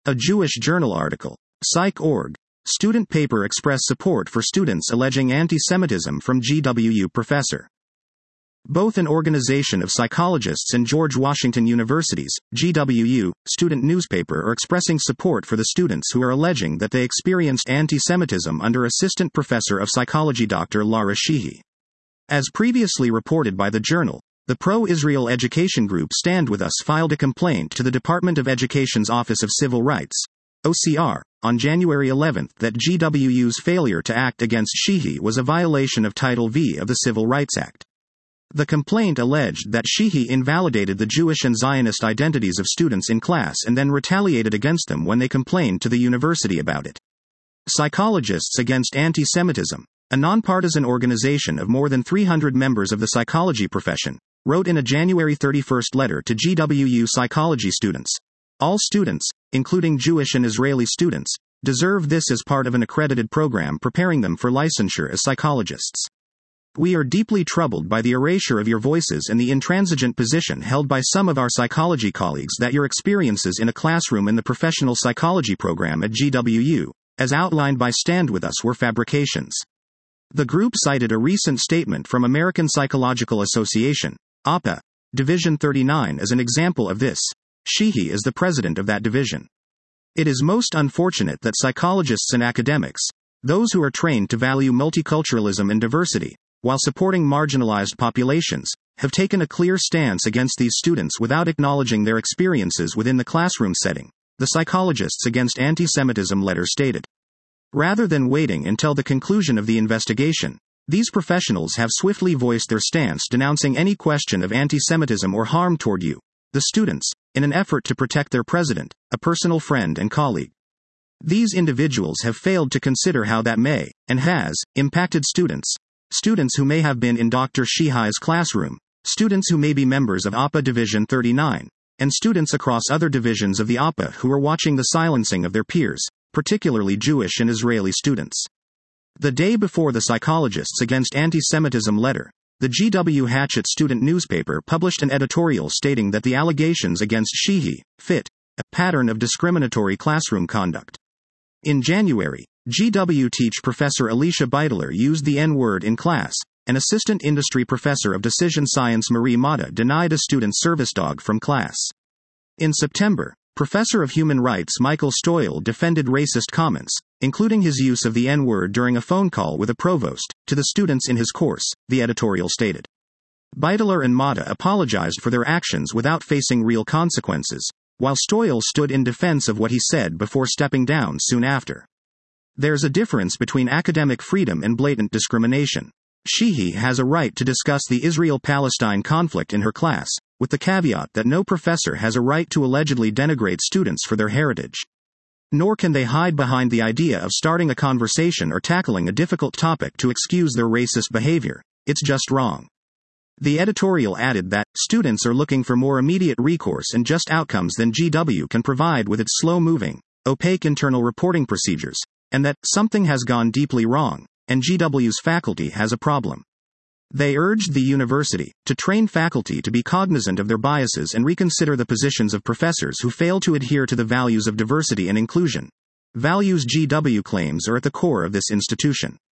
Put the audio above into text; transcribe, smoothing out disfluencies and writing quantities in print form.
A Jewish Journal article. Psych.org. Student paper express support for students alleging anti-Semitism from GWU professor. Both an organization of psychologists and George Washington University's, GWU, student newspaper are expressing support for the students who are alleging that they experienced anti-Semitism under Assistant Professor of Psychology Dr. Lara Sheehy. As previously reported by the Journal, the pro-Israel education group Stand With Us filed a complaint to the Department of Education's Office of Civil Rights, OCR, on January 11 that GWU's failure to act against Sheehy was a violation of Title V of the Civil Rights Act. The complaint alleged that Sheehy invalidated the Jewish and Zionist identities of students in class and then retaliated against them when they complained to the university about it. Psychologists Against Anti-Semitism, a nonpartisan organization of more than 300 members of the psychology profession, wrote in a January 31 letter to GWU psychology students, "All students, including Jewish and Israeli students, deserve this as part of an accredited program preparing them for licensure as psychologists. We are deeply troubled by the erasure of your voices and the intransigent position held by some of our psychology colleagues that your experiences in a classroom in the professional psychology program at GWU, as outlined by Stand With Us, were fabrications." The group cited a recent statement from American Psychological Association, APA, Division 39 as an example of this. Sheehy is the president of that division. "It is most unfortunate that psychologists and academics, those who are trained to value multiculturalism and diversity, while supporting marginalized populations, have taken a clear stance against these students without acknowledging their experiences within the classroom setting," the Psychologists Against Anti-Semitism letter stated. Rather than waiting until the conclusion of the investigation, these professionals have swiftly voiced their stance denouncing any question of anti-Semitism or harm toward you, the students, in an effort to protect their president, a personal friend and colleague. These individuals have failed to consider how that may, and has, impacted students who may have been in Dr. Sheehy's classroom, students who may be members of APA Division 39, and students across other divisions of the APA who are watching the silencing of their peers, particularly Jewish and Israeli students. The day before the Psychologists Against Anti-Semitism letter, the GW Hatchet student newspaper published an editorial stating that the allegations against Sheehy fit a pattern of discriminatory classroom conduct. In January, GW Teach professor Alicia Beitler used the N-word in class, and assistant industry professor of decision science Marie Mata denied a student service dog from class. In September, professor of human rights Michael Stoyl defended racist comments, including his use of the N-word during a phone call with a provost, to the students in his course, the editorial stated. Beitler and Mata apologized for their actions without facing real consequences, while Stoyl stood in defense of what he said before stepping down soon after. There's a difference between academic freedom and blatant discrimination. Sheehy has a right to discuss the Israel-Palestine conflict in her class, with the caveat that no professor has a right to allegedly denigrate students for their heritage. Nor can they hide behind the idea of starting a conversation or tackling a difficult topic to excuse their racist behavior. It's just wrong. The editorial added that students are looking for more immediate recourse and just outcomes than GW can provide with its slow-moving, opaque internal reporting procedures, and that something has gone deeply wrong, and GW's faculty has a problem. They urged the university to train faculty to be cognizant of their biases and reconsider the positions of professors who fail to adhere to the values of diversity and inclusion. Values GW claims are at the core of this institution.